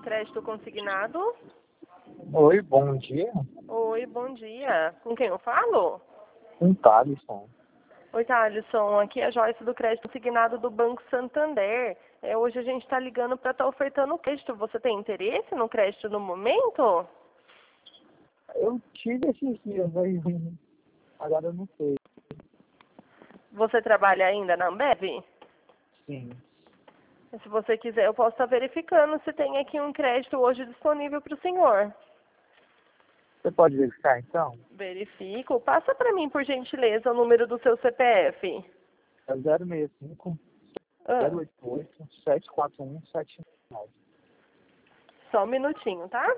Crédito consignado. Oi, bom dia. Oi, bom dia. Com quem eu falo? Um Thalisson. Oi, Thalisson. Aqui é a Joyce do Crédito Consignado do Banco Santander. Hoje a gente está ligando para estar ofertando crédito. Você tem interesse no crédito no momento? Eu tive esses dias aí, agora eu não sei. Você trabalha ainda na Ambev? Sim. Se você quiser, eu posso estar verificando se tem aqui um crédito hoje disponível para o senhor. Você pode verificar então? Verifico. Passa para mim, por gentileza, o número do seu CPF. É 065 Ah, 088 741 79. só um minutinho, tá?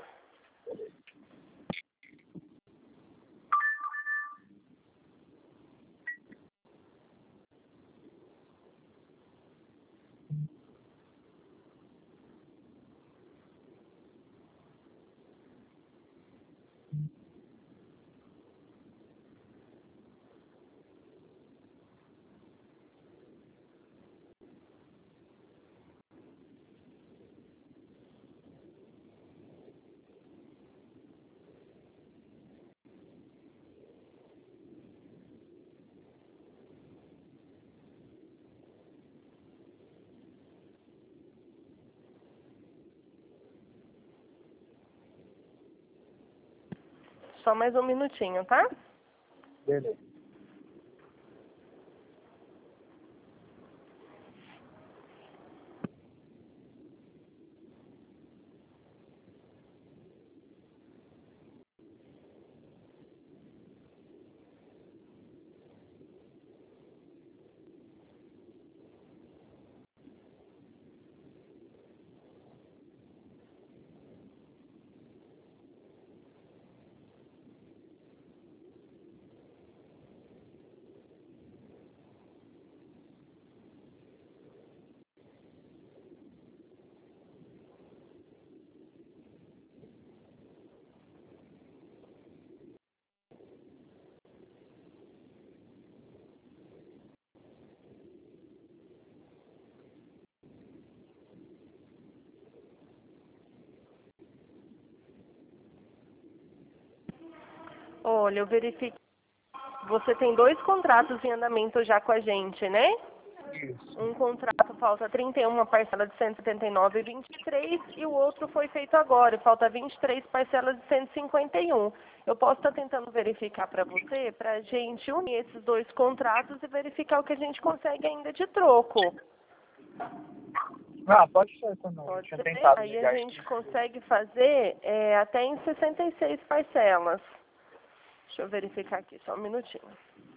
Só mais um minutinho, tá? Beleza. Olha, eu verifiquei. Você tem 2 contratos em andamento já com a gente, né? Isso. Um contrato falta 31, parcela de 179,23 e o outro foi feito agora, e falta 23 parcelas de 151. Eu posso estar tentando verificar para você, para a gente unir esses 2 contratos e verificar o que a gente consegue ainda de troco. Ah, pode ser também. Eu Pode tinha ser? tentado Aí a ligar gente aqui. consegue fazer até em 66 parcelas. Deixa eu verificar aqui, só um minutinho.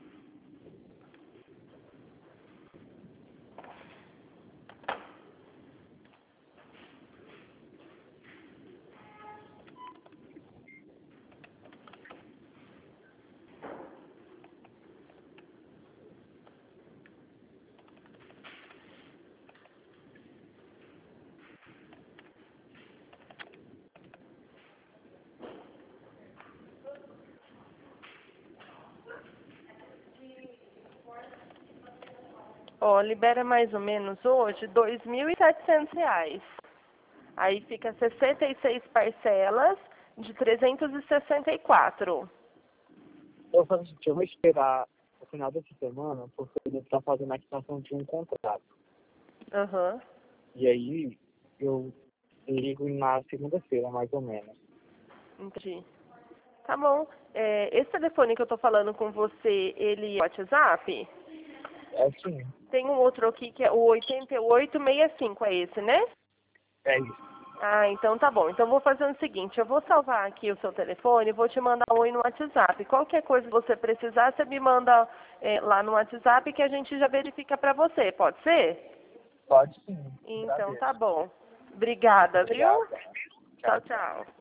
Ó, libera mais ou menos hoje R$ 2.700. Aí fica 66 parcelas de 364. Eu falei assim, eu vou esperar o final dessa semana, porque ele está fazendo a quitação de um contrato. Aham. E aí, eu ligo na segunda-feira, mais ou menos. Entendi. Tá bom. Esse telefone que eu tô falando com você, ele é WhatsApp? É sim, Tem um outro aqui que é o 8865, é esse, né? é isso. Ah, então tá bom. Então vou fazer o seguinte, eu vou salvar aqui o seu telefone e vou te mandar um oi no WhatsApp. Qualquer coisa que você precisar, você me manda lá no WhatsApp que a gente já verifica pra você, pode ser? Pode sim. Então tá Agradeço. bom. Obrigada, viu? Obrigado. Tchau, Tchau. tchau.